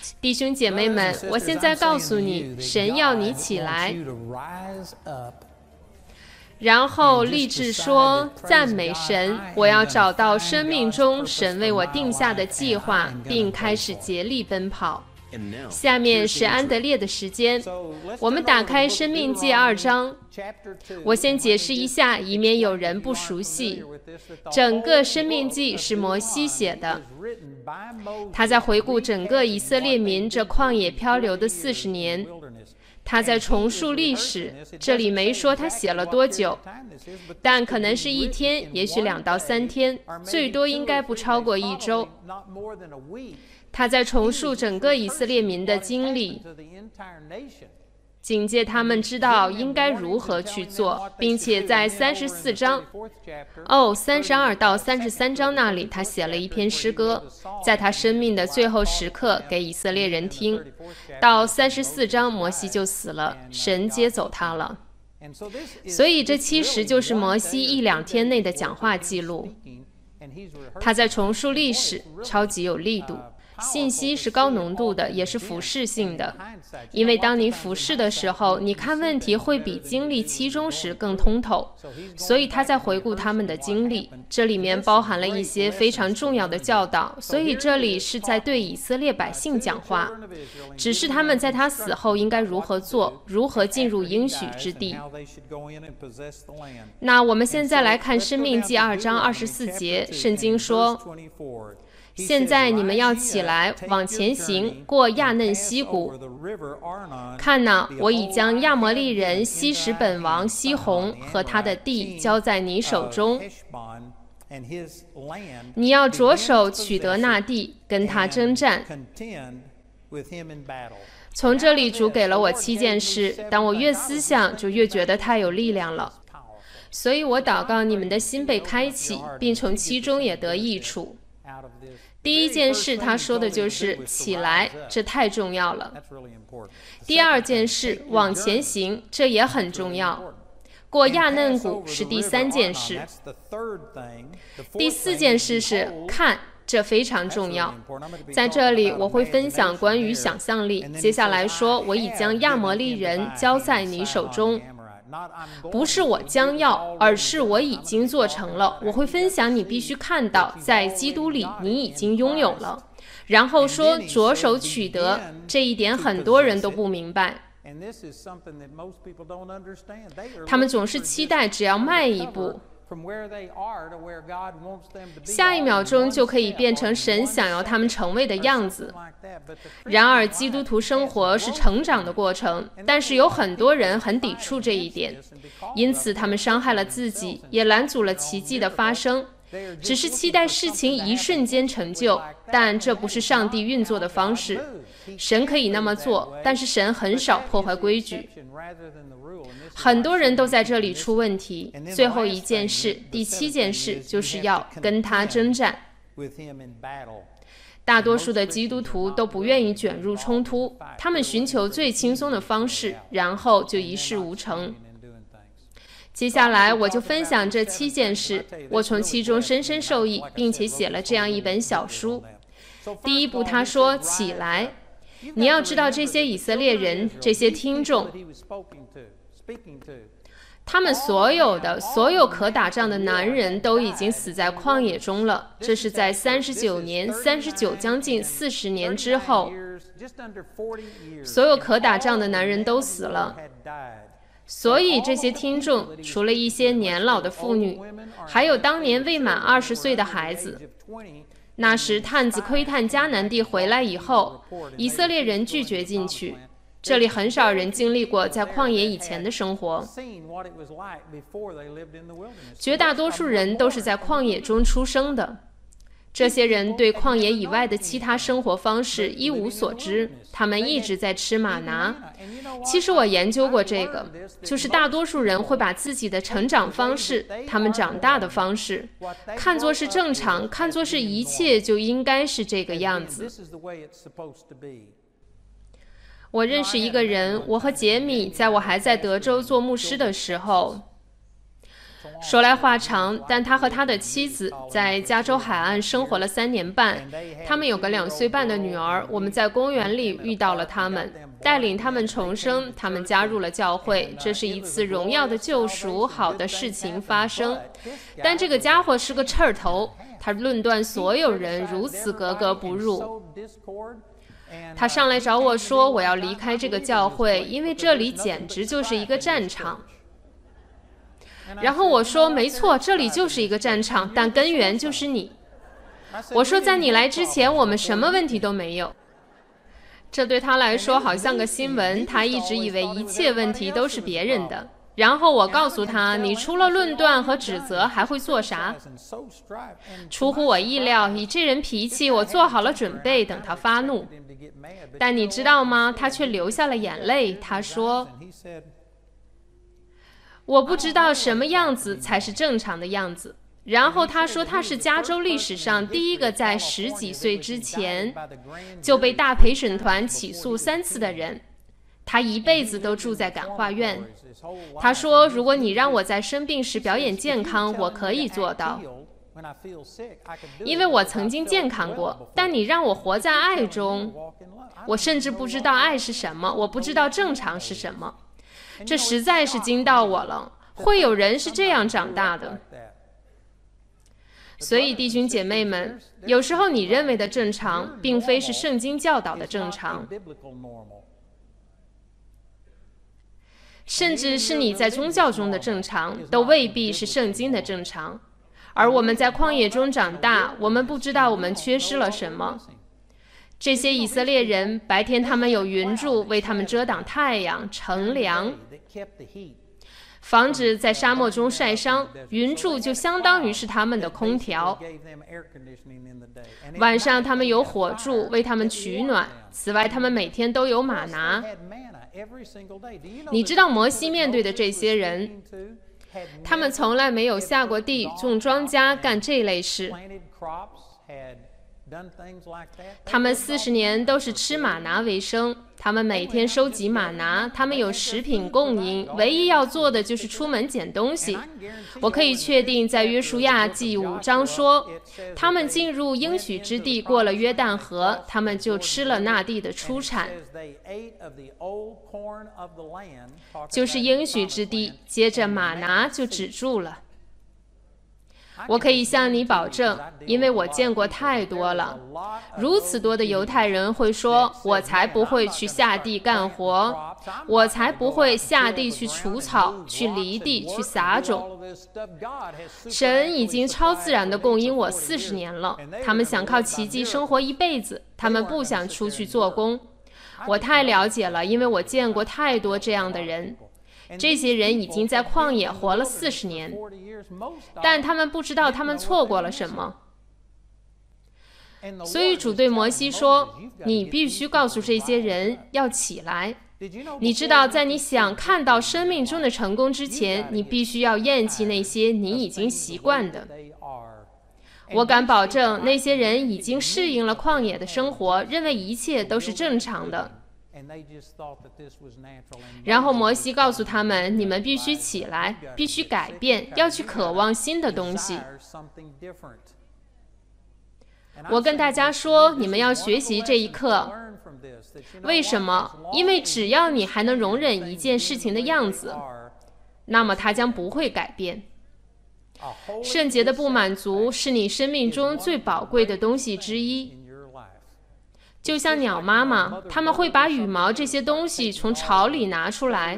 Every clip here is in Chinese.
弟兄姐妹们，我现在告诉你，神要你起来，然后立志说，赞美神，我要找到生命中神为我定下的计划，并开始竭力奔跑。下面是安德烈的时间，我们打开《申命记》2章。我先解释一下，以免有人不熟悉。整个《申命记》是摩西写的，他在回顾整个以色列民这旷野漂流的40年，他在重述历史。这里没说他写了多久，但可能是1天，也许2到3天，最多应该不超过1周。他在重述整个以色列民的经历，警戒他们知道应该如何去做，并且在34章32到33章那里，他写了一篇诗歌，在他生命的最后时刻给以色列人听。到34章，摩西就死了，神接走他了。所以这其实就是摩西1、2天内的讲话记录。他在重述历史，超级有力度。信息是高浓度的，也是俯视性的，因为当你俯视的时候，你看问题会比经历其中时更通透。所以他在回顾他们的经历，这里面包含了一些非常重要的教导，所以这里是在对以色列百姓讲话，只是他们在他死后应该如何做，如何进入应许之地。那我们现在来看申命记2章24节，圣经说，现在你们要起来，往前行，过亚嫩溪谷。看哪，我已将亚摩利人西什本王西宏和他的地交在你手中。你要着手取得那地，跟他征战。从这里主给了我7件事，当我越思想，就越觉得太有力量了。所以我祷告你们的心被开启，并从其中也得益处。第1件事他说的就是起来，这太重要了。第2件事往前行，这也很重要。过亚嫩谷是第3件事。第4件事是看，这非常重要。在这里我会分享关于想象力。接下来说，我已将亚摩利人交在你手中。不是我将要，而是我已经做成了。我会分享你必须看到，在基督里你已经拥有了。然后说着手取得，这一点很多人都不明白。他们总是期待只要迈一步，下一秒钟就可以变成神想要他们成为的样子。然而基督徒生活是成长的过程，但是有很多人很抵触这一点，因此他们伤害了自己，也拦阻了奇迹的发生，只是期待事情一瞬间成就，但这不是上帝运作的方式。神可以那么做，但是神很少破坏规矩。很多人都在这里出问题。最后1件事，第7件事，就是要跟他征战。大多数的基督徒都不愿意卷入冲突，他们寻求最轻松的方式，然后就一事无成。接下来我就分享这7件事，我从其中深深受益，并且写了这样一本小书。第1步他说起来，你要知道这些以色列人，这些听众，他们所有可打仗的男人都已经死在旷野中了。这是在39年、39将近40年之后，所有可打仗的男人都死了。所以这些听众，除了一些年老的妇女，还有当年未满20岁的孩子。那时探子窥探迦南地回来以后，以色列人拒绝进去。这里很少人经历过在旷野以前的生活，绝大多数人都是在旷野中出生的。这些人对旷野以外的其他生活方式一无所知，他们一直在吃玛拿。其实我研究过这个，就是大多数人会把自己的成长方式，他们长大的方式，看作是正常，看作是一切就应该是这个样子。我认识一个人，我和杰米在我还在德州做牧师的时候， 说来话长，但他和他的妻子在加州海岸生活了3年半，他们有个2岁半的女儿。我们在公园里遇到了他们，带领他们重生，他们加入了教会。这是一次荣耀的救赎，好的事情发生。但这个家伙是个刺儿头，他论断所有人，如此格格不入。他上来找我说，我要离开这个教会，因为这里简直就是一个战场。然后我说，没错，这里就是一个战场，但根源就是你。我说，在你来之前，我们什么问题都没有。这对他来说好像个新闻，他一直以为一切问题都是别人的。然后我告诉他，你除了论断和指责还会做啥？出乎我意料，以这人脾气，我做好了准备等他发怒。但你知道吗？他却流下了眼泪。他说，我不知道什么样子才是正常的样子。然后他说，他是加州历史上第一个在10几岁之前就被大陪审团起诉3次的人。他一辈子都住在感化院。他说，如果你让我在生病时表演健康，我可以做到，因为我曾经健康过。但你让我活在爱中，我甚至不知道爱是什么，我不知道正常是什么。这实在是惊到我了，会有人是这样长大的。所以弟兄姐妹们，有时候你认为的正常，并非是圣经教导的正常，甚至是你在宗教中的正常，都未必是圣经的正常。而我们在旷野中长大，我们不知道我们缺失了什么。这些以色列人，白天他们有云柱为他们遮挡太阳，乘凉，防止在沙漠中晒伤。云柱就相当于是他们的空调。晚上他们有火柱为他们取暖。此外，他们每天都有玛拿。你知道摩西面对的这些人，他们从来没有下过地、种庄稼、干这类事。他们40年都是吃玛拿为生，他们每天收集玛拿，他们有食品供应，唯一要做的就是出门捡东西。我可以确定，在约书亚记5章说，他们进入应许之地，过了约旦河，他们就吃了那地的出产，就是应许之地。接着玛拿就止住了。我可以向你保证，因为我见过太多了，如此多的犹太人会说，我才不会去下地干活，我才不会下地去除草、去犁地、去撒种。神已经超自然地供应我40年了，他们想靠奇迹生活一辈子，他们不想出去做工。我太了解了，因为我见过太多这样的人。这些人已经在旷野活了40年，但他们不知道他们错过了什么。所以主对摩西说，你必须告诉这些人要起来。你知道，在你想看到生命中的成功之前，你必须要厌弃那些你已经习惯的。我敢保证，那些人已经适应了旷野的生活，认为一切都是正常的。然后摩西告诉他们，你们必须起来，必须改变，要去渴望新的东西。我跟大家说，你们要学习这一课。为什么？因为只要你还能容忍一件事情的样子，那么它将不会改变。圣洁的不满足是你生命中最宝贵的东西之一。就像鸟妈妈，他们会把羽毛这些东西从巢里拿出来，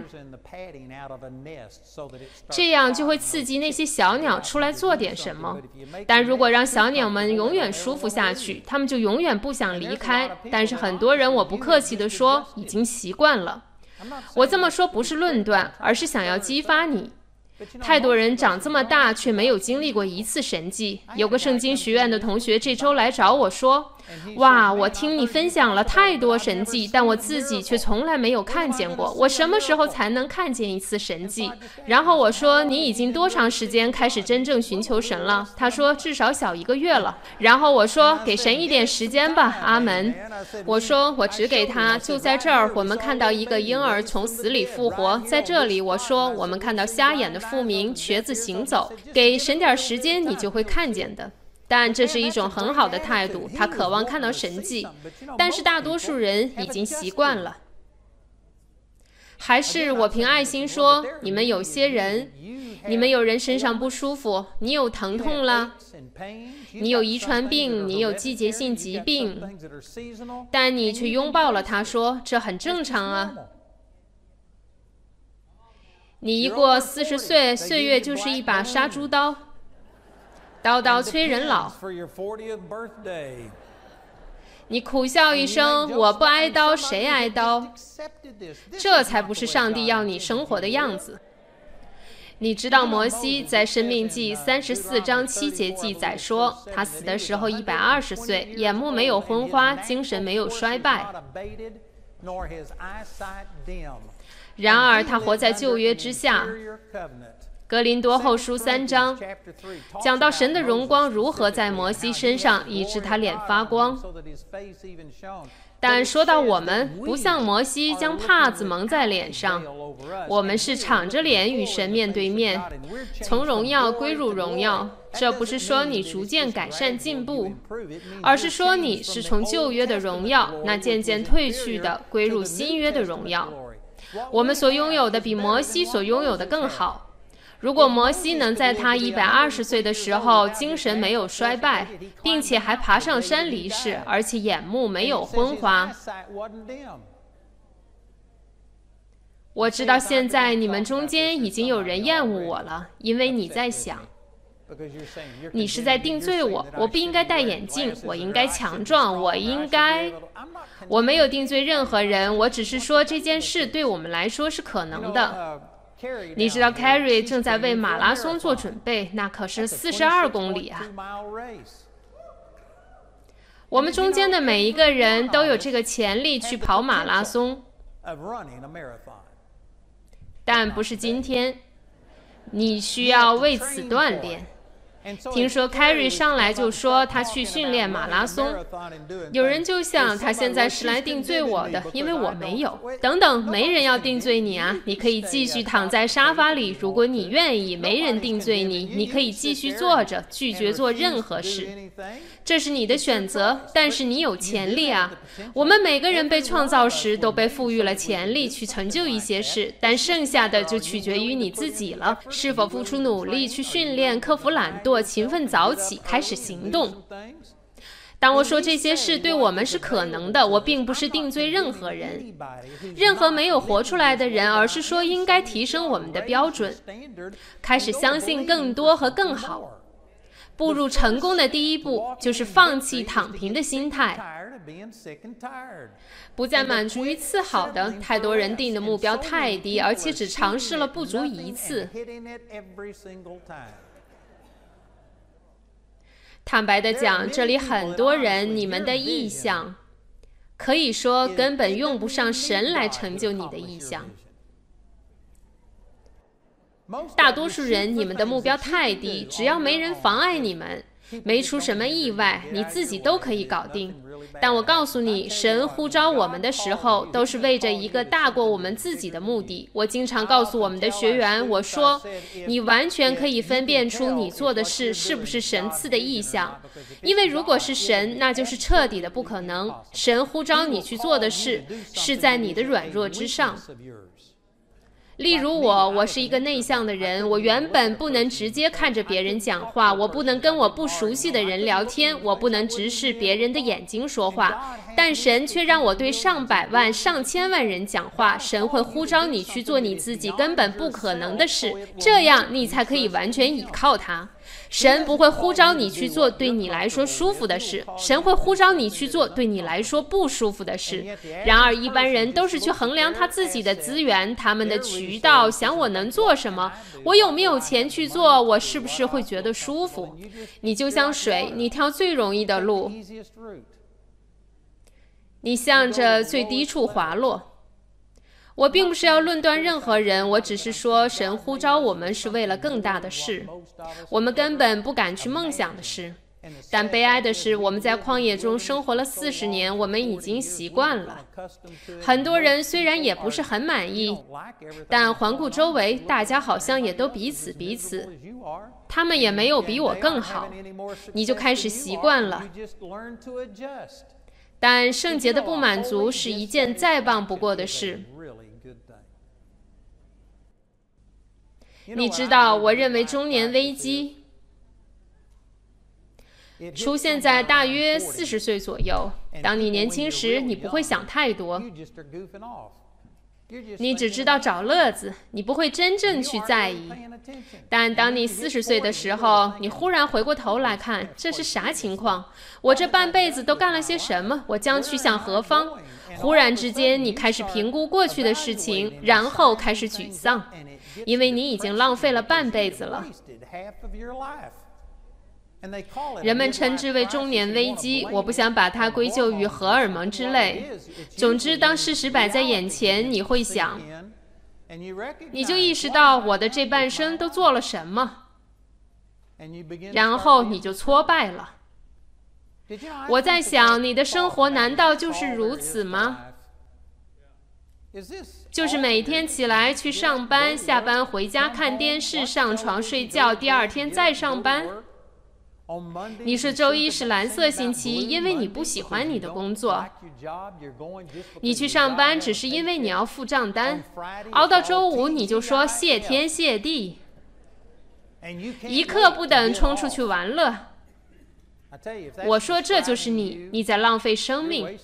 这样就会刺激那些小鸟出来做点什么。但如果让小鸟们永远舒服下去，它们就永远不想离开。但是很多人，我不客气地说，已经习惯了。我这么说不是论断，而是想要激发你。太多人长这么大却没有经历过一次神迹。有个圣经学院的同学这周来找我说， 哇，我听你分享了太多神迹，但我自己却从来没有看见过。我什么时候才能看见一次神迹？然后我说，你已经多长时间开始真正寻求神了？他说，至少小1个月了。然后我说，给神一点时间吧，阿门。我说，我只给他，就在这儿，我们看到一个婴儿从死里复活。在这里，我说，我们看到瞎眼的复明，瘸子行走。给神点时间，你就会看见的。但这是一种很好的态度，他渴望看到神迹，但是大多数人已经习惯了。还是我凭爱心说，你们有些人，你们有人身上不舒服，你有疼痛了，你有遗传病，你有季节性疾病，但你却拥抱了他，说这很正常啊。你一过40岁，岁月就是一把杀猪刀，刀刀催人老。你苦笑一声，我不挨刀，谁挨刀？这才不是上帝要你生活的样子。你知道摩西在《申命记》34章7节记载说，他死的时候120岁，眼目没有昏花，精神没有衰败。然而他活在旧约之下。格林多后书3章讲到神的荣光如何在摩西身上，以致他脸发光。但说到我们，不像摩西将帕子蒙在脸上，我们是敞着脸与神面对面，从荣耀归入荣耀。这不是说你逐渐改善进步，而是说你是从旧约的荣耀那渐渐褪去的，归入新约的荣耀。我们所拥有的比摩西所拥有的更好。如果摩西能在他120岁的时候精神没有衰败，并且还爬上山离世，而且眼目没有昏花，我知道现在你们中间已经有人厌恶我了，因为你在想，你是在定罪我，我不应该戴眼镜，我应该强壮，我没有定罪任何人，我只是说这件事对我们来说是可能的。你知道 Carrie 正在为马拉松做准备，那可是42公里啊。我们中间的每一个人都有这个潜力去跑马拉松，但不是今天，你需要为此锻炼。听说 Carrie 上来就说他去训练马拉松，有人就想他现在是来定罪我的，因为我没有。等等，没人要定罪你啊，你可以继续躺在沙发里，如果你愿意，没人定罪你，你可以继续坐着，拒绝做任何事。这是你的选择，但是你有潜力啊！我们每个人被创造时都被赋予了潜力去成就一些事，但剩下的就取决于你自己了，是否付出努力去训练，克服懒惰，勤奋早起，开始行动。当我说这些事对我们是可能的，我并不是定罪任何人，任何没有活出来的人，而是说应该提升我们的标准，开始相信更多和更好。步入成功的第一步就是放弃躺平的心态，不再满足于次好的。太多人定的目标太低，而且只尝试了不足一次。坦白地讲，这里很多人，你们的意向可以说根本用不上神来成就你的意向。大多数人，你们的目标太低，只要没人妨碍你们，没出什么意外，你自己都可以搞定。但我告诉你，神呼召我们的时候，都是为着一个大过我们自己的目的。我经常告诉我们的学员，我说，你完全可以分辨出你做的事是不是神赐的意象，因为如果是神，那就是彻底的不可能。神呼召你去做的事，是在你的软弱之上。例如我是一个内向的人，我原本不能直接看着别人讲话，我不能跟我不熟悉的人聊天，我不能直视别人的眼睛说话，但神却让我对上百万、上千万人讲话。神会呼召你去做你自己根本不可能的事，这样你才可以完全倚靠他。神不会呼召你去做对你来说舒服的事，神会呼召你去做对你来说不舒服的事。然而一般人都是去衡量他自己的资源，他们的渠道，想我能做什么，我有没有钱去做，我是不是会觉得舒服。你就像水，你挑最容易的路， 你向着最低处滑落。我并不是要论断任何人，我只是说神呼召我们是为了更大的事，我们根本不敢去梦想的事。但悲哀的是，我们在旷野中生活了40年，我们已经习惯了。很多人虽然也不是很满意，但环顾周围，大家好像也都彼此，他们也没有比我更好，你就开始习惯了。但圣洁的不满足是一件再棒不过的事。你知道，我认为中年危机出现在大约40岁左右。当你年轻时，你不会想太多，你只知道找乐子，你不会真正去在意。但当你40岁的时候，你忽然回过头来看，这是啥情况？我这半辈子都干了些什么？我将去向何方？忽然之间，你开始评估过去的事情，然后开始沮丧，因为你已经浪费了半辈子了。人们称之为中年危机，我不想把它归咎于荷尔蒙之类。总之，当事实摆在眼前，你会想，你就意识到我的这半生都做了什么，然后你就挫败了。我在想，你的生活难道就是如此吗？就是每天起来去上班，下班回家看电视，上床睡觉，第二天再上班？你说周一是蓝色星期，因为你不喜欢你的工作。你去上班只是因为你要付账单。熬到周五你就说谢天谢地，一刻不等冲出去玩乐。我说这就是你在浪费生命。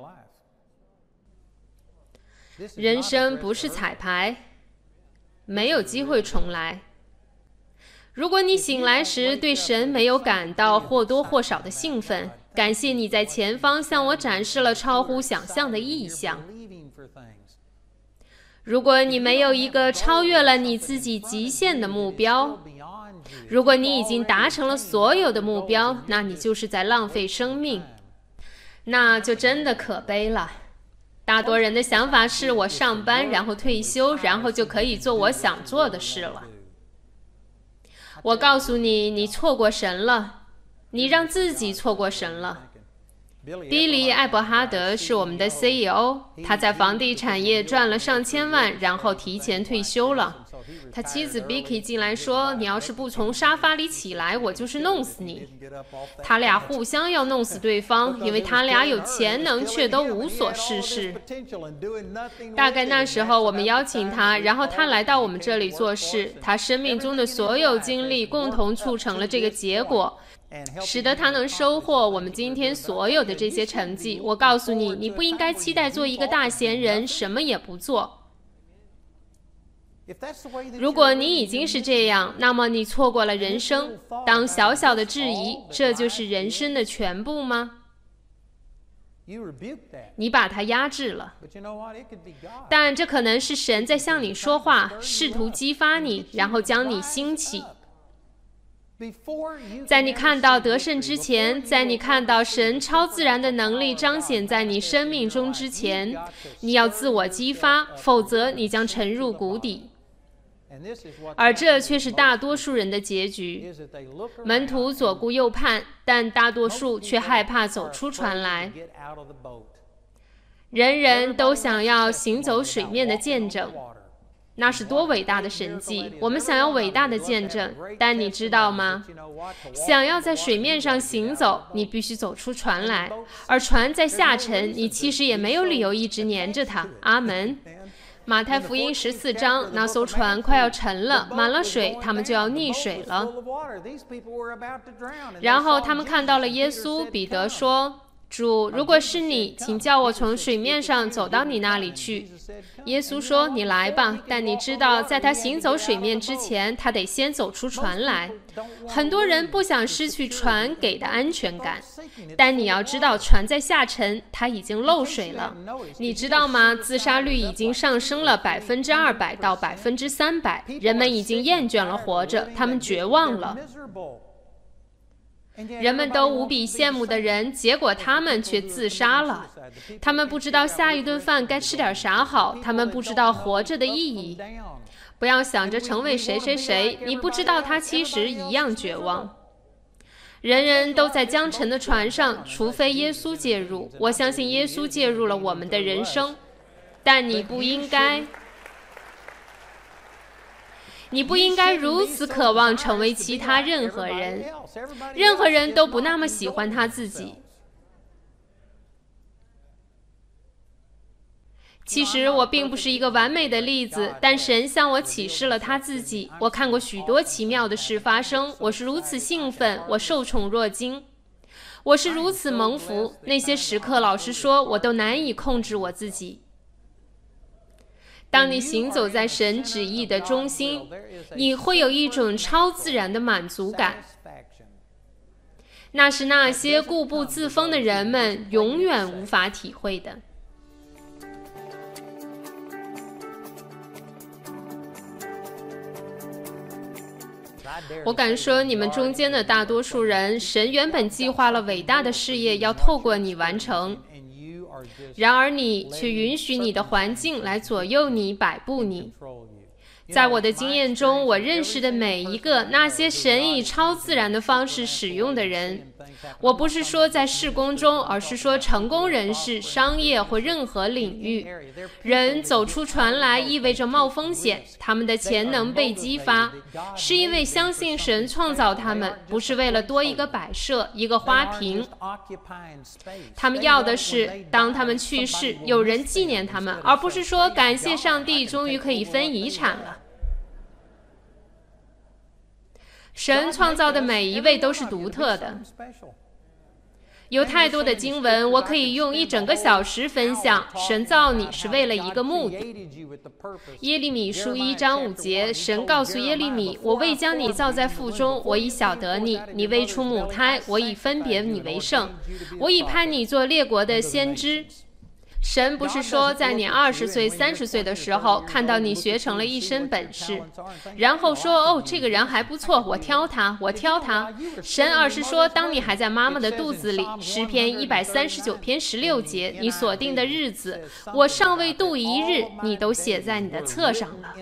人生不是彩排，没有机会重来。如果你醒来时对神没有感到或多或少的兴奋，感谢你在前方向我展示了超乎想象的异象。如果你没有一个超越了你自己极限的目标，如果你已经达成了所有的目标，那你就是在浪费生命，那就真的可悲了。大多人的想法是我上班，然后退休，然后就可以做我想做的事了。我告诉你，你错过神了，你让自己错过神了。比利·艾伯哈德是我们的 CEO， 他在房地产业赚了上千万，然后提前退休了。他妻子 Becky 进来说，你要是不从沙发里起来，我就是弄死你。他俩互相要弄死对方，因为他俩有潜能却都无所事事。大概那时候我们邀请他，然后他来到我们这里做事，他生命中的所有经历共同促成了这个结果，使得他能收获我们今天所有的这些成绩。我告诉你，你不应该期待做一个大闲人，什么也不做。如果你已经是这样，那么你错过了人生。当小小的质疑，这就是人生的全部吗？你把它压制了。但这可能是神在向你说话，试图激发你，然后将你兴起。在你看到得胜之前，在你看到神超自然的能力彰显在你生命中之前，你要自我激发，否则你将沉入谷底。而这却是大多数人的结局。门徒左顾右盼，但大多数却害怕走出船来。人人都想要行走水面的见证，那是多伟大的神迹！我们想要伟大的见证，但你知道吗？想要在水面上行走，你必须走出船来，而船在下沉，你其实也没有理由一直黏着它。阿门。马太福音14章，那艘船快要沉了，满了水，他们就要溺水了。然后他们看到了耶稣，彼得说，主，如果是你，请叫我从水面上走到你那里去。耶稣说，你来吧。但你知道，在他行走水面之前，他得先走出船来。很多人不想失去船给的安全感，但你要知道，船在下沉，它已经漏水了。你知道吗？自杀率已经上升了200%到300%，人们已经厌倦了活着，他们绝望了。 人们都无比羡慕的人，结果他们却自杀了。他们不知道下一顿饭该吃点啥好，他们不知道活着的意义。不要想着成为谁谁谁，你不知道他其实一样绝望。人人都在江沉的船上，除非耶稣介入。我相信耶稣介入了我们的人生，但你不应该如此渴望成为其他任何人。任何人都不那么喜欢他自己。其实我并不是一个完美的例子，但神向我启示了他自己。我看过许多奇妙的事发生，我是如此兴奋，我受宠若惊，我是如此蒙福。那些时刻，老实说，我都难以控制我自己。当你行走在神旨意的中心，你会有一种超自然的满足感，那是那些固步自封的人们永远无法体会的。我敢说，你们中间的大多数人，神原本计划了伟大的事业要透过你完成，然而你却允许你的环境来左右你、摆布你。在我的经验中，我认识的每一个那些神以超自然的方式使用的人，我不是说在事工中，而是说成功人士、商业或任何领域，人走出船来意味着冒风险，他们的潜能被激发，是因为相信神创造他们，不是为了多一个摆设、一个花瓶。他们要的是，当他们去世，有人纪念他们，而不是说感谢上帝，终于可以分遗产了。神创造的每一位都是独特的，有太多的经文，我可以用1整个小时分享。神造你是为了一个目的。耶利米书1章5节，神告诉耶利米：我未将你造在腹中，我已晓得你；你未出母胎，我已分别你为圣，我已派你做列国的先知。神不是说在你20岁、30岁的时候看到你学成了一身本事，然后说哦，这个人还不错，我挑他。神而是说，当你还在妈妈的肚子里，诗篇139篇16节，你所定的日子，我尚未度一日，你都写在你的册上了。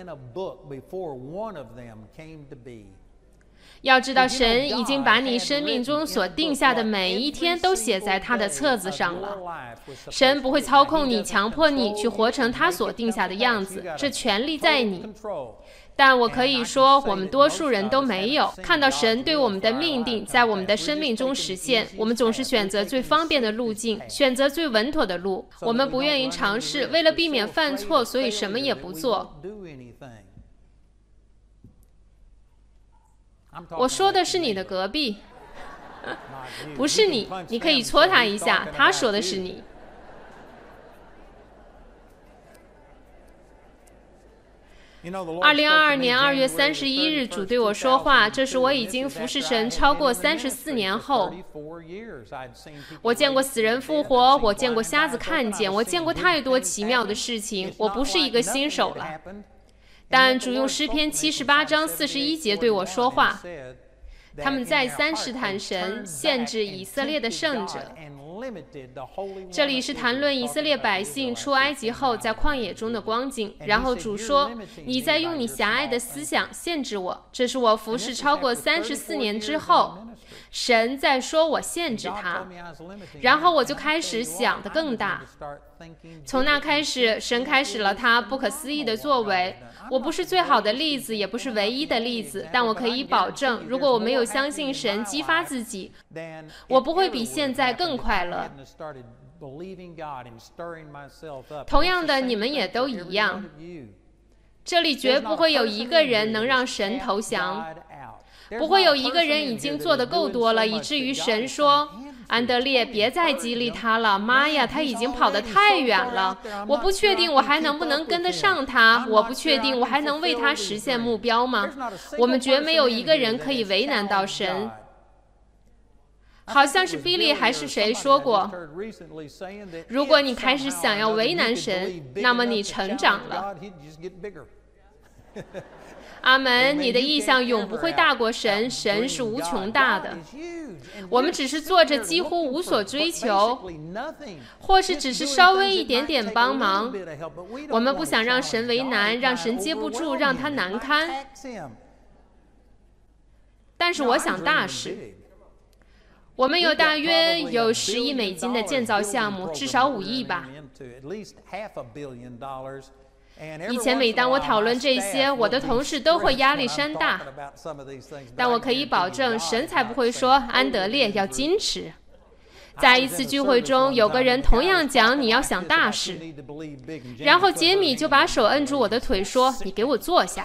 要知道，神已经把你生命中所定下的每一天都写在他的册子上了。神不会操控你，强迫你去活成他所定下的样子，这权力在你。但我可以说，我们多数人都没有看到神对我们的命定在我们的生命中实现。我们总是选择最方便的路径，选择最稳妥的路。我们不愿意尝试，为了避免犯错，所以什么也不做。我说的是你的隔壁，不是你，你可以戳他一下，他说的是你。2022年2月31日，主对我说话，这是我已经服侍神超过34年后。我见过死人复活，我见过瞎子看见，我见过太多奇妙的事情，我不是一个新手了。但主用诗篇78章41节对我说话，他们再三试探神，限制以色列的圣者。这里是谈论以色列百姓出埃及后在旷野中的光景。然后主说，你在用你狭隘的思想限制我。这是我服侍超过34年之后，神在说我限制他。然后我就开始想得更大。从那开始，神开始了他不可思议的作为。我不是最好的例子，也不是唯一的例子，但我可以保证，如果我没有相信神激发自己，我不会比现在更快乐。同样的，你们也都一样。这里绝不会有一个人能让神投降，不会有一个人已经做得够多了，以至于神说，安德烈，别再激励他了，妈呀，他已经跑得太远了，我不确定我还能不能跟得上他，我不确定我还能为他实现目标吗？我们绝没有一个人可以为难到神。好像是 Billy 还是谁说过，如果你开始想要为难神，那么你成长了。 阿门！你的意向永不会大过神，神是无穷大的。我们只是做着几乎无所追求，或是只是稍微一点点帮忙。我们不想让神为难，让神接不住，让他难堪。但是我想大事。我们大约有10亿美金的建造项目，至少5亿吧。以前每当我讨论这些，我的同事都会压力山大，但我可以保证，神才不会说安德烈要矜持。在一次聚会中，有个人同样讲你要想大事，然后杰米就把手摁住我的腿说：“你给我坐下。”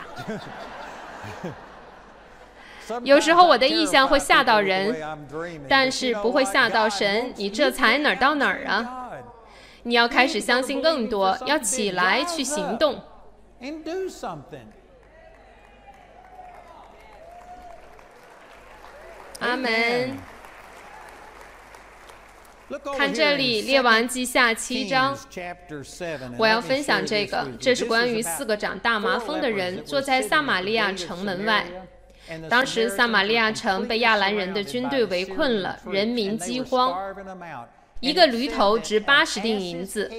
有时候我的意向会吓到人，但是不会吓到神。你这才哪儿到哪儿啊？你要开始相信更多，要起来去行动。阿门。看这里，列王记下7章，我要分享这个，这是关于4个长大麻风的人坐在撒玛利亚城门外。当时撒玛利亚城被亚兰人的军队围困了，人民饥荒。一个驴头值80锭银子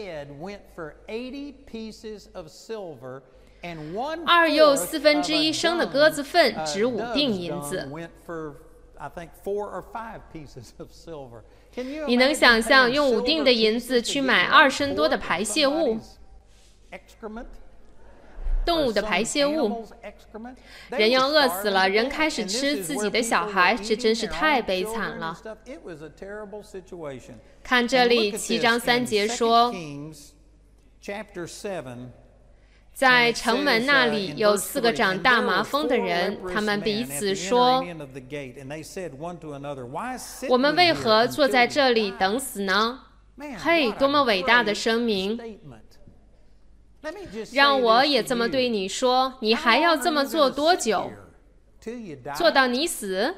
，2又1/4升的鸽子粪值5锭银子。你能想象用5锭的银子去买2升多的排泄物？动物的排泄物，人要饿死了，人开始吃自己的小孩，这真是太悲惨了。看这里7章3节说，在城门那里有4个长大麻风的人，他们彼此说：“我们为何坐在这里等死呢？”嘿，多么伟大的声明！让我也这么对你说，你还要这么做多久？做到你死？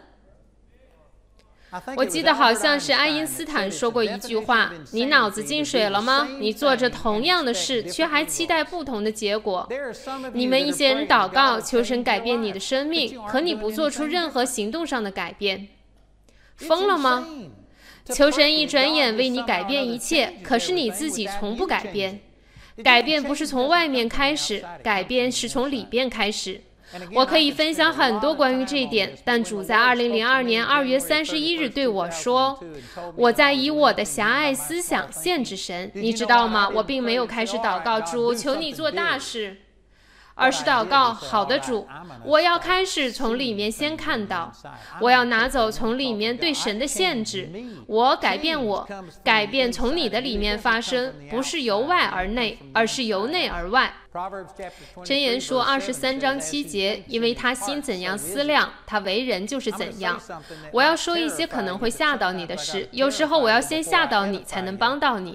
我记得好像是爱因斯坦说过一句话：你脑子进水了吗？你做着同样的事，却还期待不同的结果。你们一些人祷告，求神改变你的生命，可你不做出任何行动上的改变。疯了吗？求神一转眼为你改变一切，可是你自己从不改变。改变不是从外面开始，改变是从里边开始。我可以分享很多关于这一点，但主在2002年2月31日对我说，我在以我的狭隘思想限制神，你知道吗？我并没有开始祷告，主，求你做大事，而是祷告，好的主，我要开始从里面先看到，我要拿走从里面对神的限制，我改变从你的里面发生，不是由外而内，而是由内而外。箴言说23章7节，因为他心怎样思量，他为人就是怎样。我要说一些可能会吓到你的事，有时候我要先吓到你，才能帮到你。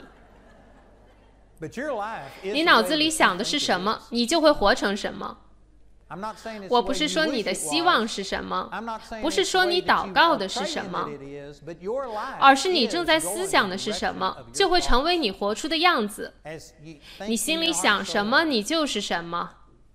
你脑子里想的是什么，你就会活成什么。我不是说你的希望是什么，不是说你祷告的是什么，而是你正在思想的是什么，就会成为你活出的样子。你心里想什么，你就是什么。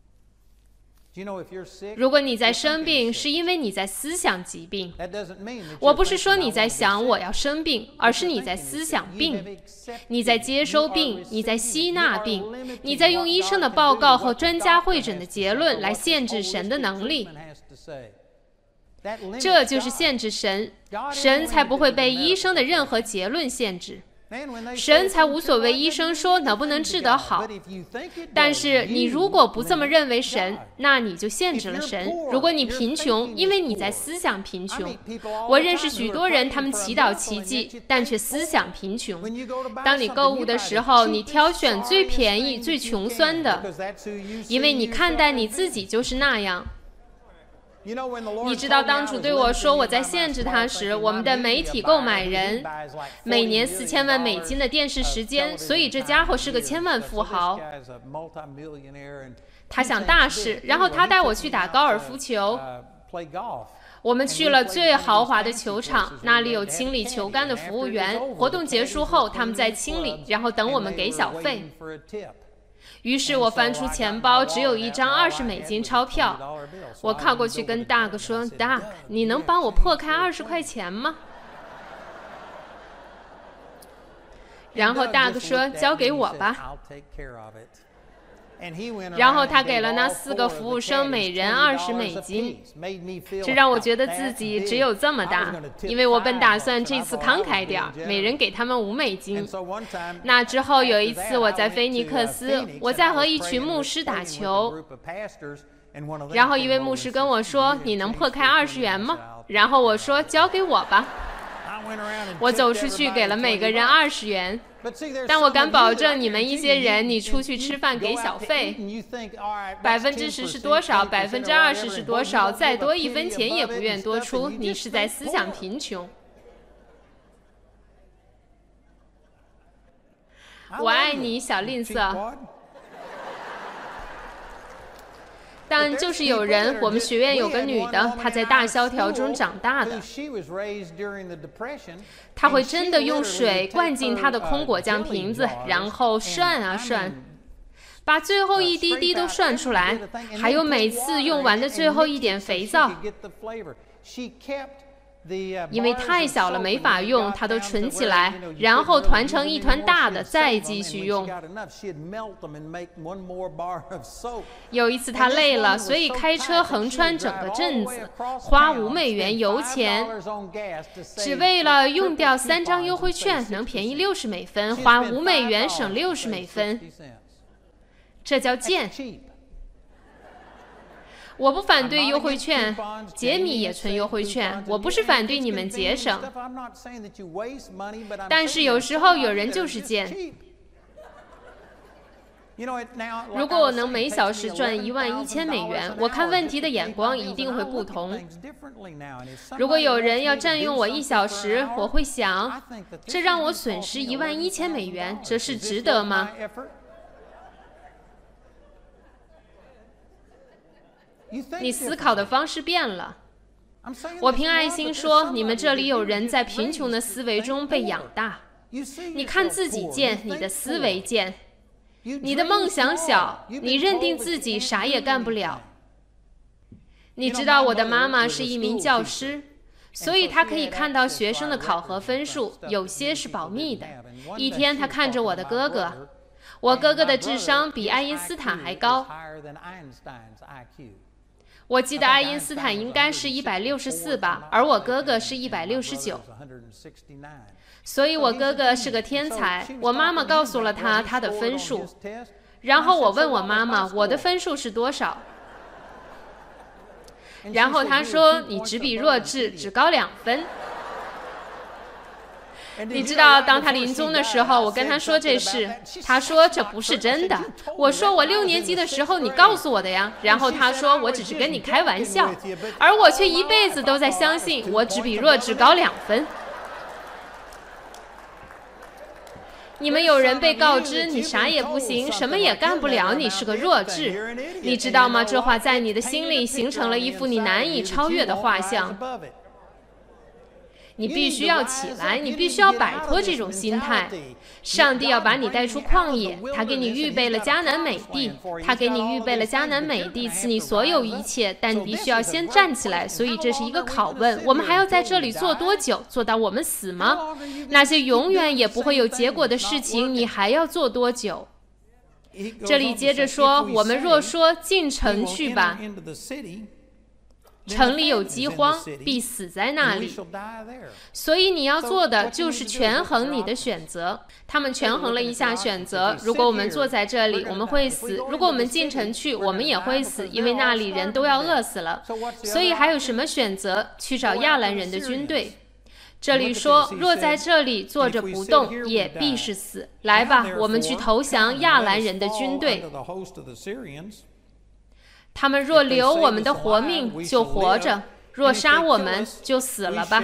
如果你在生病，是因为你在思想疾病。我不是说你在想我要生病，而是你在思想病，你在接收病，你在吸纳病，你在用医生的报告和专家会诊的结论来限制神的能力。这就是限制神，神才不会被医生的任何结论限制。神才无所谓医生说能不能治得好，但是你如果不这么认为神，那你就限制了神。如果你贫穷，因为你在思想贫穷。我认识许多人，他们祈祷奇迹，但却思想贫穷。当你购物的时候，你挑选最便宜、最穷酸的，因为你看待你自己就是那样。你知道当主对我说我在限制他时，我们的媒体购买人每年4000万美金的电视时间，所以这家伙是个千万富豪。他想大事，然后他带我去打高尔夫球。我们去了最豪华的球场，那里有清理球杆的服务员。活动结束后，他们在清理，然后等我们给小费。 于是我翻出钱包，只有一张$20钞票。我靠过去跟 Doug 说 ：“Doug， 你能帮我破开20块钱吗？”然后 Doug 说：“交给我吧。”然后他给了那4个服务生每人$20，这让我觉得自己只有这么大，因为我本打算这次慷慨点，每人给他们$5。那之后有一次我在菲尼克斯，我在和一群牧师打球，然后一位牧师跟我说：“你能破开$20吗？”然后我说：“交给我吧。”我走出去给了每个人$20。但我敢保证你们一些人，你出去吃饭给小费，10%是多少，20%是多少，再多1分钱也不愿多出，你是在思想贫穷。我爱你，小吝啬。但就是有人，我们学院有个女的，她在大萧条中长大的，她会真的用水灌进她的空果酱瓶子，然后涮啊涮，把最后一滴滴都涮出来，还有每次用完的最后一点肥皂。因为太小了没法用，它都存起来，然后团成一团大的，再继续用。有一次他累了，所以开车横穿整个镇子，花$5油钱，只为了用掉3张优惠券，能便宜$60，花$5省$60，这叫贱。我不反对优惠券，杰米也存优惠券，我不是反对你们节省，但是有时候有人就是贱。如果我能每小时赚$11,000，我看问题的眼光一定会不同。如果有人要占用我1小时，我会想，这让我损失$11,000，这是值得吗？你思考的方式变了。我凭爱心说，你们这里有人在贫穷的思维中被养大。你看自己贱，你的思维贱，你的梦想小，你认定自己啥也干不了。你知道我的妈妈是一名教师，所以她可以看到学生的考核分数，有些是保密的。一天她看着我的哥哥，我哥哥的智商比爱因斯坦还高。我记得爱因斯坦应该是164吧，而我哥哥是169，所以我哥哥是个天才。我妈妈告诉了他的分数，然后我问我妈妈我的分数是多少，然后她说你只比弱智，只高2分。你知道，当他临终的时候，我跟他说这事，他说这不是真的。我说我6年级的时候你告诉我的呀，然后他说我只是跟你开玩笑，而我却一辈子都在相信我只比弱智高2分。你们有人被告知你啥也不行，什么也干不了，你是个弱智，你知道吗？这话在你的心里形成了一幅你难以超越的画像。你必须要起来，你必须要摆脱这种心态。上帝要把你带出旷野，他给你预备了迦南美地，他给你预备了迦南美地，赐你所有一切，但你必须要先站起来。所以这是一个拷问，我们还要在这里做多久？做到我们死吗？那些永远也不会有结果的事情，你还要做多久？这里接着说，我们若说进城去吧，城里有饥荒，必死在那里。所以你要做的就是权衡你的选择。他们权衡了一下选择，如果我们坐在这里，我们会死；如果我们进城去，我们也会死，因为那里人都要饿死了。所以还有什么选择？去找亚兰人的军队。这里说，若在这里坐着不动，也必是死。来吧，我们去投降亚兰人的军队。他们若留我们的活命，就活着；若杀我们，就死了吧。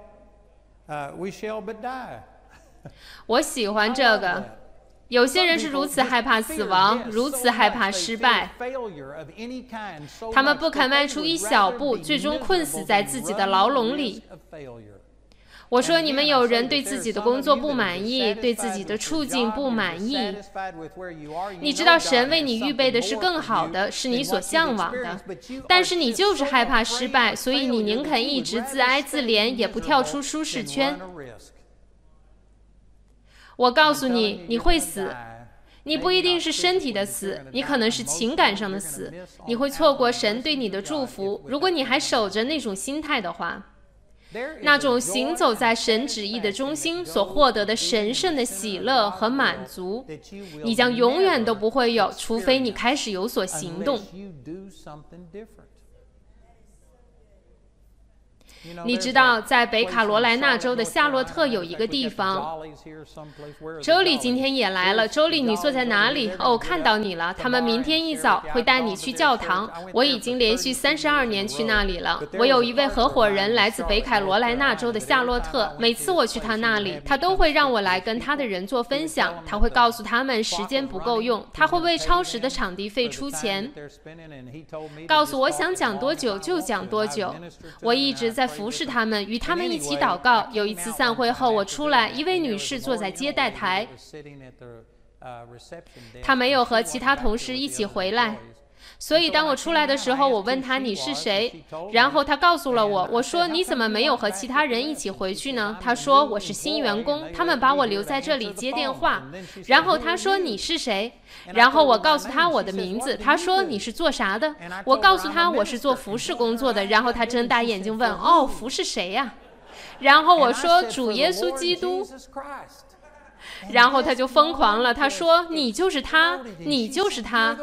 我喜欢这个。有些人是如此害怕死亡，如此害怕失败，他们不肯迈出一小步，最终困死在自己的牢笼里。 我说你们有人对自己的工作不满意，对自己的处境不满意。你知道神为你预备的是更好的，是你所向往的，但是你就是害怕失败，所以你宁肯一直自哀自怜，也不跳出舒适圈。我告诉你，你会死。你不一定是身体的死，你可能是情感上的死，你会错过神对你的祝福，如果你还守着那种心态的话。那种行走在神旨意的中心所获得的神圣的喜乐和满足，你将永远都不会有，除非你开始有所行动。你知道，在北卡罗来纳州的夏洛特有一个地方。周丽今天也来了。周丽，你坐在哪里？哦，看到你了。他们明天一早会带你去教堂。我已经连续32年去那里了。我有一位合伙人来自北卡罗来纳州的夏洛特，每次我去他那里，他都会让我来跟他的人做分享。他会告诉他们时间不够用，他会为超时的场地费出钱，告诉我想讲多久就讲多久。我一直在服侍他们，与他们一起祷告。有一次散会后，我出来，一位女士坐在接待台，她没有和其他同事一起回来。所以当我出来的时候，我问她你是谁，然后她告诉了我。我说你怎么没有和其他人一起回去呢？她说我是新员工，他们把我留在这里接电话。然后她说你是谁？然后我告诉她我的名字。她说你是做啥的？我告诉她我是做服饰工作的。然后她睁大眼睛问哦，服侍谁呀？然后我说主耶稣基督。然后她就疯狂了，她说你就是他，你就是他。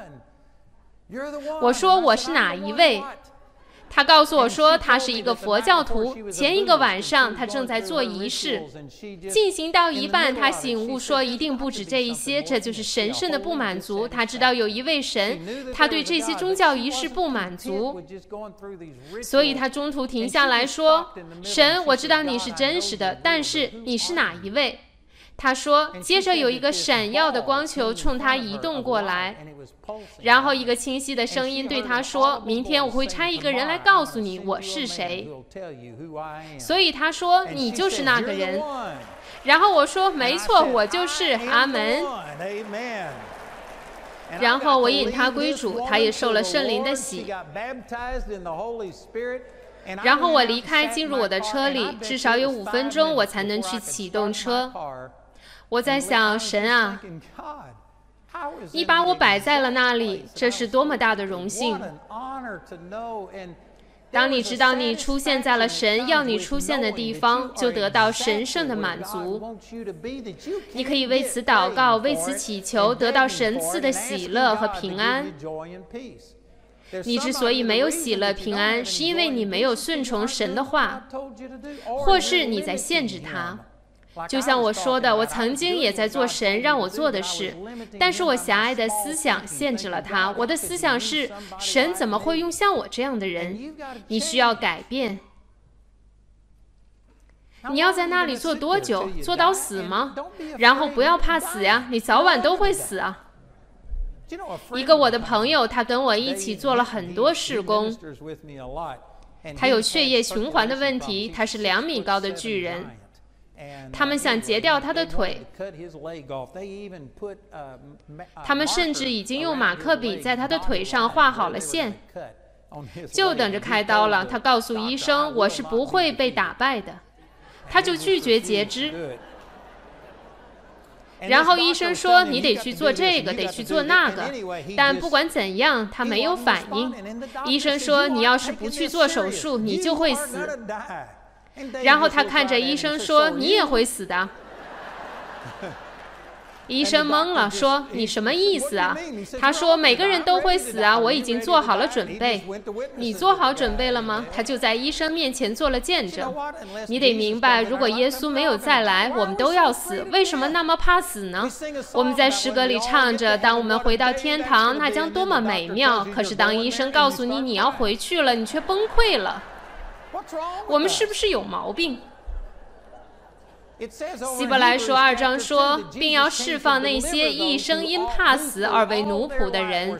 我说我是哪一位？他告诉我说他是一个佛教徒。前一个晚上他正在做仪式，进行到一半，他醒悟说一定不止这一些，这就是神圣的不满足。他知道有一位神，他对这些宗教仪式不满足，所以他中途停下来说，神，我知道你是真实的，但是你是哪一位？他说，接着有一个闪耀的光球冲他移动过来，然后一个清晰的声音对他说，明天我会差一个人来告诉你我是谁。所以他说你就是那个人。然后我说没错，我就是。阿门。然后我引他归主，他也受了圣灵的洗。然后我离开，进入我的车里，至少有5分钟我才能去启动车。我在想，神啊，你把我摆在了那里，这是多么大的荣幸。当你知道你出现在了神要你出现的地方，就得到神圣的满足。你可以为此祷告，为此祈求，得到神赐的喜乐和平安。你之所以没有喜乐平安，是因为你没有顺从神的话，或是你在限制他。就像我说的，我曾经也在做神让我做的事，但是我狭隘的思想限制了他。我的思想是，神怎么会用像我这样的人？你需要改变。你要在那里做多久？做到死吗？然后不要怕死呀，你早晚都会死啊。一个我的朋友，他跟我一起做了很多事工。他有血液循环的问题，他是2米高的巨人。他们想截掉他的腿，他们甚至已经用马克笔在他的腿上画好了线，就等着开刀了。他告诉医生，我是不会被打败的，他就拒绝截肢。然后医生说你得去做这个，得去做那个，但不管怎样他没有反应。医生说你要是不去做手术你就会死。然后他看着医生说你也会死的。医生懵了，说你什么意思啊？他说每个人都会死啊，我已经做好了准备。你做好准备了吗？他就在医生面前做了见证。你得明白，如果耶稣没有再来，我们都要死。为什么那么怕死呢？我们在诗歌里唱着，当我们回到天堂，那将多么美妙。可是当医生告诉你你要回去了，你却崩溃了。我们是不是有毛病？希伯来书2章说，并要释放那些一生因怕死而为奴仆的人。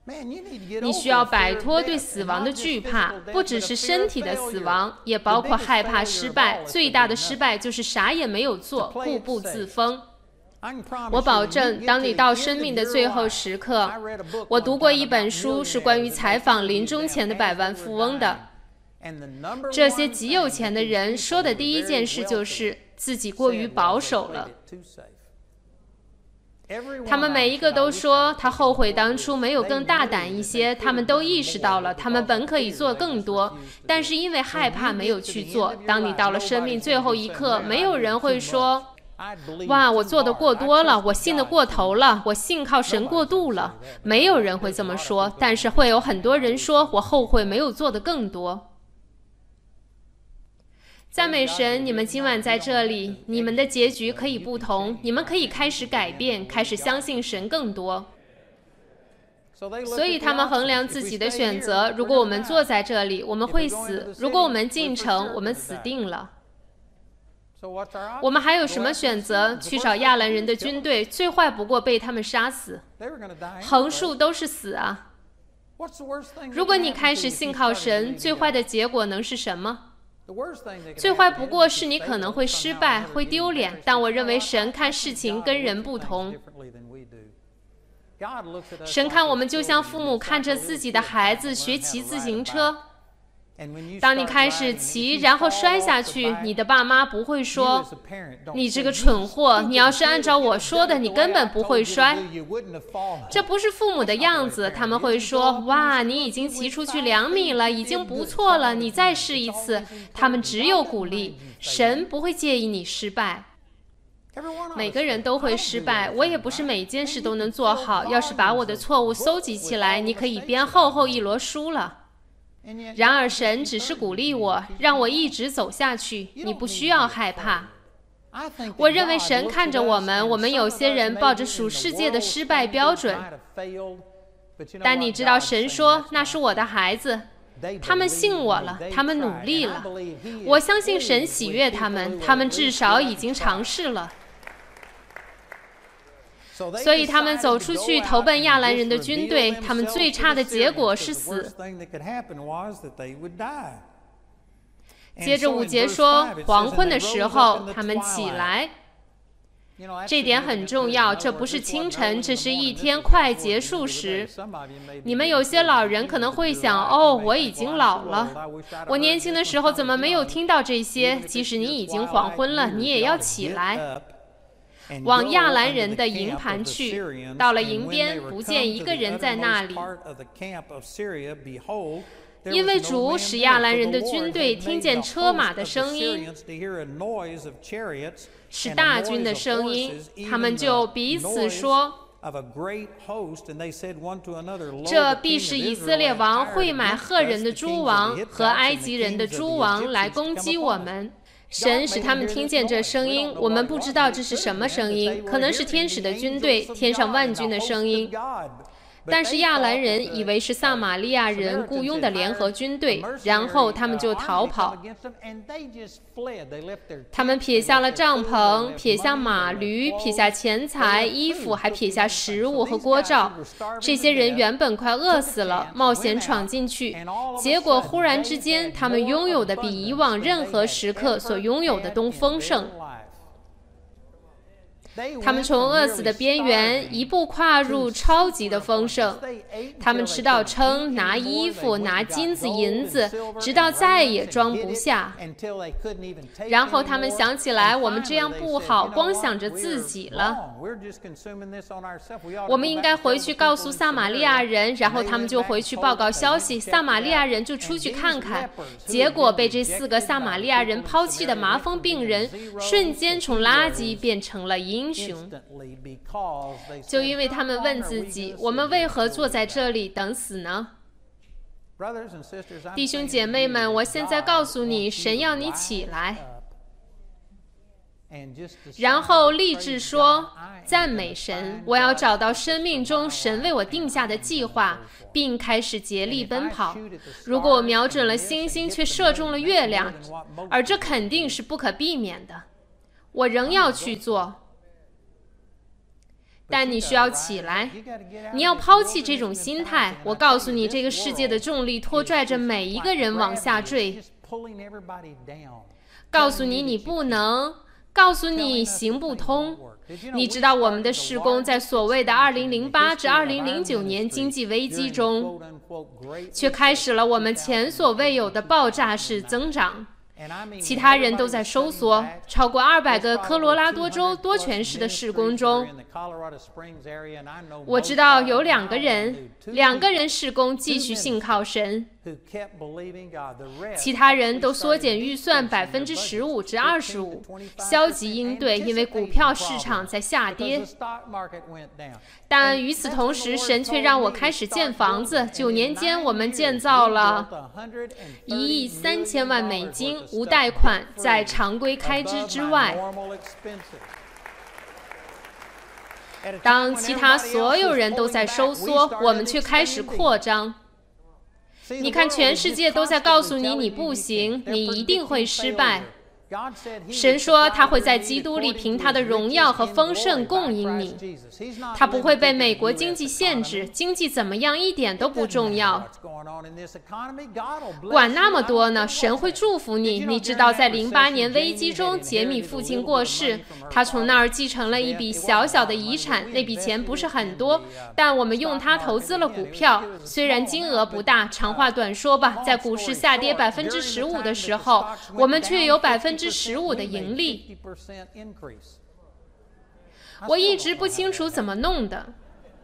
你需要摆脱对死亡的惧怕，不只是身体的死亡，也包括害怕失败。最大的失败就是啥也没有做，固步自封。我保证，当你到生命的最后时刻，我读过一本书，是关于采访临终前的百万富翁的。这些极有钱的人说的第一件事就是自己过于保守了。他们每一个都说他后悔当初没有更大胆一些，他们都意识到了他们本可以做更多，但是因为害怕没有去做。当你到了生命最后一刻，没有人会说，哇，我做得过多了，我信得过头了，我信靠神过度了。没有人会这么说，但是会有很多人说，我后悔没有做得更多。赞美神，你们今晚在这里，你们的结局可以不同，你们可以开始改变，开始相信神更多。所以他们衡量自己的选择，如果我们坐在这里，我们会死；如果我们进城，我们死定了。我们还有什么选择？去找亚兰人的军队，最坏不过被他们杀死，横竖都是死啊！如果你开始信靠神，最坏的结果能是什么？最坏不过是你可能会失败，会丢脸，但我认为神看事情跟人不同。神看我们就像父母看着自己的孩子学骑自行车。当你开始骑，然后摔下去，你的爸妈不会说，你这个蠢货，你要是按照我说的，你根本不会摔。这不是父母的样子，他们会说，哇，你已经骑出去2米了，已经不错了，你再试一次。他们只有鼓励，神不会介意你失败。每个人都会失败，我也不是每件事都能做好。要是把我的错误搜集起来，你可以编厚厚一摞书了。然而神只是鼓励我，让我一直走下去，你不需要害怕。我认为神看着我们有些人抱着属世界的失败标准，但你知道神说那是我的孩子，他们信我了，他们努力了，我相信神喜悦他们，他们至少已经尝试了。所以他们走出去投奔亚兰人的军队，他们最差的结果是死。接着5节说，黄昏的时候他们起来。这点很重要，这不是清晨，这是一天快结束时。你们有些老人可能会想，哦，我已经老了，我年轻的时候怎么没有听到这些？即使你已经黄昏了，你也要起来，往亚兰人的营盘去。到了营边，不见一个人在那里，因为主使亚兰人的军队听见车马的声音，是大军的声音，他们就彼此说，这必是以色列王会买赫人的诸王和埃及人的诸王来攻击我们。神使他们听见这声音，我们不知道这是什么声音，可能是天使的军队，天上万军的声音。但是亚兰人以为是撒玛利亚人雇佣的联合军队，然后他们就逃跑。他们撇下了帐篷，撇下马驴，撇下钱财、衣服，还撇下食物和锅罩。这些人原本快饿死了，冒险闯进去，结果忽然之间，他们拥有的比以往任何时刻所拥有的都丰盛。他们从饿死的边缘一步跨入超级的丰盛，他们吃到撑，拿衣服，拿金子银子，直到再也装不下。然后他们想起来，我们这样不好，光想着自己了。我们应该回去告诉撒玛利亚人，然后他们就回去报告消息，撒玛利亚人就出去看看。结果被这4个撒玛利亚人抛弃的麻风病人，瞬间从垃圾变成了英雄，就因为他们问自己，我们为何坐在这里等死呢？弟兄姐妹们，我现在告诉你，神要你起来，然后立志说，赞美神，我要找到生命中神为我定下的计划，并开始竭力奔跑。如果我瞄准了星星，却射中了月亮，而这肯定是不可避免的，我仍要去做。 但你需要起来，你要抛弃这种心态。我告诉你，这个世界的重力拖拽着每一个人往下坠，告诉你你不能，告诉你行不通。你知道我们的事工在所谓的2008至2009年经济危机中，却开始了我们前所未有的爆炸式增长。其他人都在收缩。超过200个科罗拉多州多权市的事工中，我知道有2个人事工继续信靠神，其他人都缩减预算15%至25%，消极应对，因为股票市场在下跌。但与此同时，神却让我开始建房子。9年间，我们建造了1亿3千万美金，无贷款，在常规开支之外。当其他所有人都在收缩，我们却开始扩张。你看，全世界都在告诉你，你不行，你一定会失败。神说他会在基督里凭他的荣耀和丰盛供应你，他不会被美国经济限制，经济怎么样一点都不重要，管那么多呢，神会祝福你。你知道在08年危机中，杰米父亲过世，他从那儿继承了一笔小小的遗产，那笔钱不是很多，但我们用它投资了股票，虽然金额不大。长话短说吧，在股市下跌15%的时候，我们却有15%的盈利。我一直不清楚怎么弄的，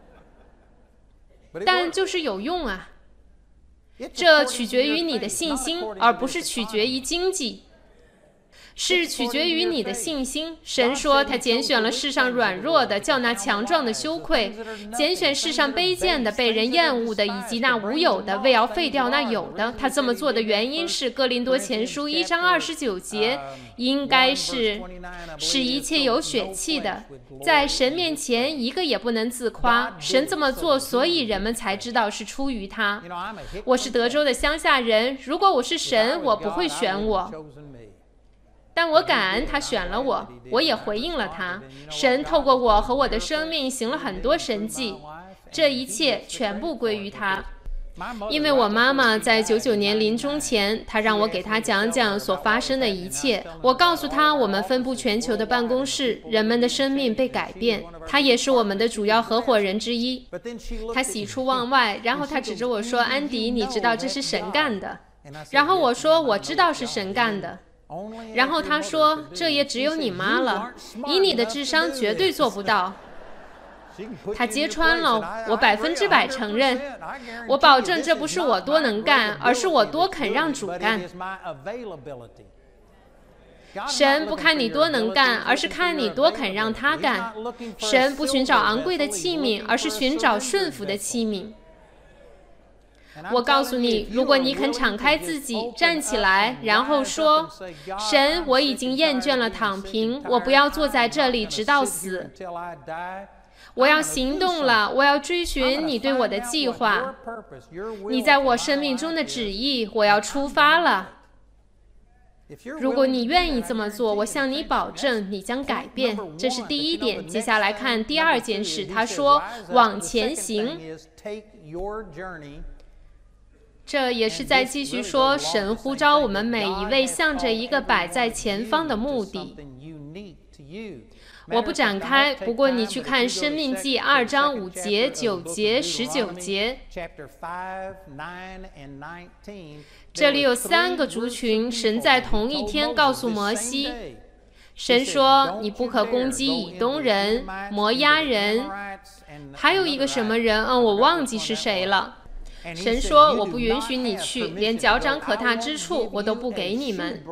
但就是有用啊。这取决于你的信心，而不是取决于经济，是取决于你的信心。神说他拣选了世上软弱的，叫那强壮的羞愧；拣选世上卑贱的，被人厌恶的，以及那无有的，为要废掉那有的。他这么做的原因是哥林多前书1章29节，应该是一切有血气的，在神面前一个也不能自夸。神这么做，所以人们才知道是出于他。我是德州的乡下人，如果我是神，我不会选我，但我感恩他选了我，我也回应了他。神透过我和我的生命行了很多神迹，这一切全部归于他。因为我妈妈在99年临终前，她让我给她讲讲所发生的一切。我告诉她，我们分布全球的办公室，人们的生命被改变。她也是我们的主要合伙人之一。她喜出望外，然后她指着我说：“安迪，你知道这是神干的。”然后我说：“我知道是神干的。”然后他说：“这也只有你妈了，以你的智商绝对做不到。”他揭穿了我，100%承认。我保证这不是我多能干，而是我多肯让主干。神不看你多能干，而是看你多肯让他干。神不寻找昂贵的器皿，而是寻找顺服的器皿。我告诉你，如果你肯敞开自己，站起来，然后说：“神，我已经厌倦了躺平，我不要坐在这里直到死。我要行动了，我要追寻你对我的计划，你在我生命中的旨意，我要出发了。”如果你愿意这么做，我向你保证，你将改变。这是第一点。接下来看第二件事，他说：“往前行。”这也是在继续说，神呼召我们每一位向着一个摆在前方的目的。我不展开，不过你去看《申命记》2章5节、9节、19节。这里有3个族群，神在同一天告诉摩西。神说：“你不可攻击以东人、摩押人，还有一个什么人？我忘记是谁了。”神说：“我不允许你去，连脚掌可踏之处我都不给你们。”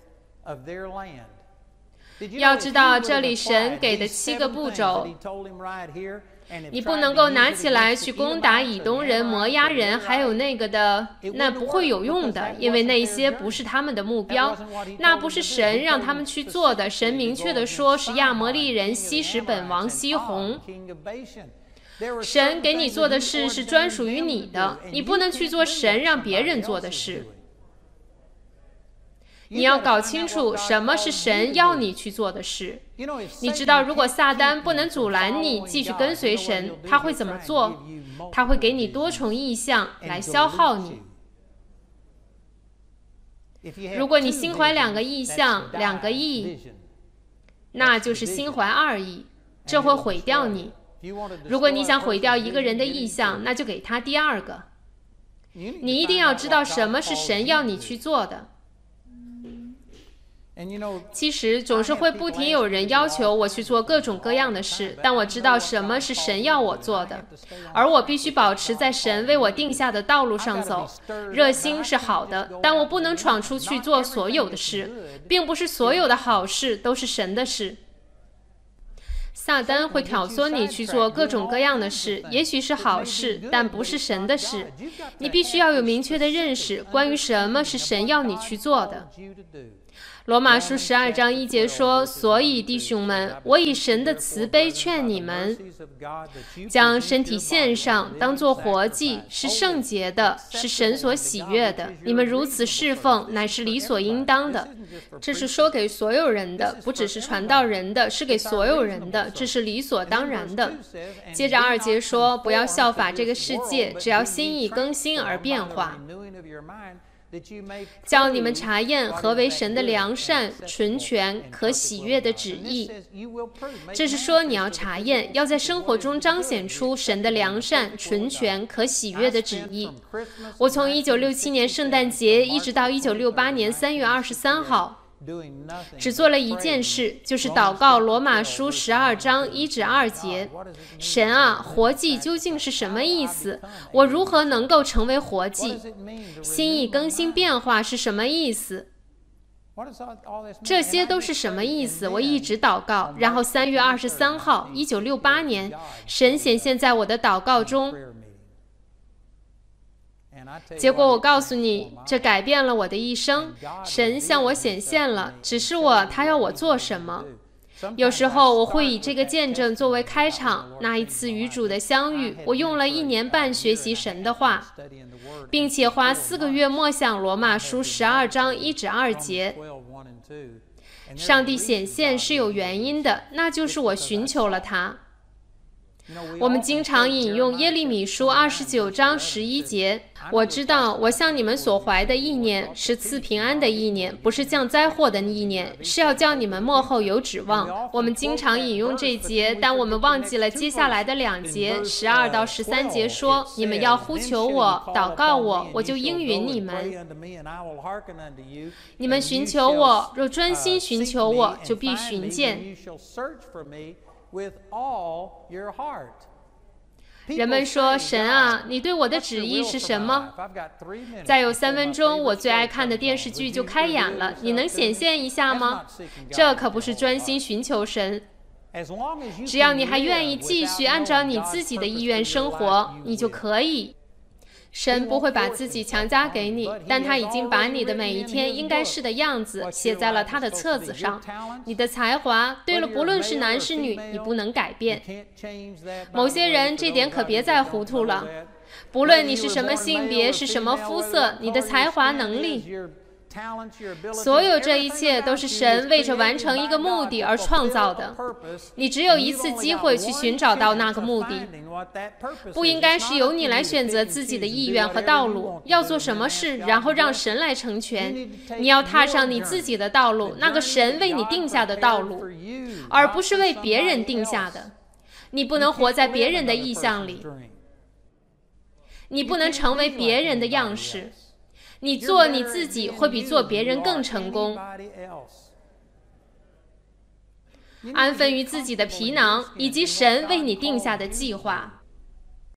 要知道，这里神给的7个步骤，你不能够拿起来去攻打以东人、摩押人，还有那个的，那不会有用的，因为那些不是他们的目标，那不是神让他们去做的。神明确地说是亚摩利人西什本王西宏。神给你做的事是专属于你的，你不能去做神让别人做的事。 你要搞清楚什么是神要你去做的事。你知道，如果撒旦不能阻拦你继续跟随神，他会怎么做？他会给你多重意象来消耗你。如果你心怀2个意象，2个意，那就是心怀2意，这会毁掉你。如果你想毁掉一个人的意象，那就给他第2个。你一定要知道什么是神要你去做的。其实总是会不停有人要求我去做各种各样的事，但我知道什么是神要我做的，而我必须保持在神为我定下的道路上走。热心是好的，但我不能闯出去做所有的事，并不是所有的好事都是神的事。撒旦会挑唆你去做各种各样的事，也许是好事，但不是神的事。你必须要有明确的认识，关于什么是神要你去做的。罗马书12章1节说：所以弟兄们，我以神的慈悲劝你们，将身体献上，当作活祭，是圣洁的，是神所喜悦的。你们如此侍奉，乃是理所应当的。这是说给所有人的，不只是传道人的，是给所有人的，这是理所当然的。接着2节说：不要效法这个世界，只要心意更新而变化，叫你们查验何为神的良善、纯全、可喜悦的旨意。这是说你要查验，要在生活中彰显出神的良善、纯全、可喜悦的旨意。我从1967年圣诞节一直到1968年3月23号，只做了一件事，就是祷告罗马书12章1至2节。神啊，活祭究竟是什么意思？我如何能够成为活祭？心意更新变化是什么意思？这些都是什么意思？我一直祷告，然后3月23号1968年，神显现在我的祷告中。结果我告诉你，这改变了我的一生。神向我显现了，指示我他要我做什么。有时候我会以这个见证作为开场。那一次与主的相遇，我用了1年半学习神的话，并且花4个月默想罗马书12章1至2节。上帝显现是有原因的，那就是我寻求了他。我们经常引用耶利米书29章11节，我知道我向你们所怀的意念是赐平安的意念，不是降灾祸的意念，是要叫你们末后有指望。我们经常引用这节，但我们忘记了接下来的2节，12到13节说，你们要呼求我，祷告我，我就应允你们。你们寻求我，若专心寻求我，就必寻见。人们说，神啊，你对我的旨意是什么？再有3分钟，我最爱看的电视剧就开演了，你能显现一下吗？这可不是专心寻求神。只要你还愿意继续按照你自己的意愿生活，你就可以。神不会把自己强加给你，但他已经把你的每一天应该是的样子写在了他的册子上。你的才华，对了，不论是男是女，你不能改变。某些人这点可别再糊涂了，不论你是什么性别，是什么肤色，你的才华能力，所有这一切都是神为着完成一个目的而创造的。你只有一次机会去寻找到那个目的，不应该是由你来选择自己的意愿和道路，要做什么事，然后让神来成全。你要踏上你自己的道路，那个神为你定下的道路，而不是为别人定下的。你不能活在别人的意象里，你不能成为别人的样式。你做你自己会比做别人更成功。安分于自己的皮囊以及神为你定下的计划。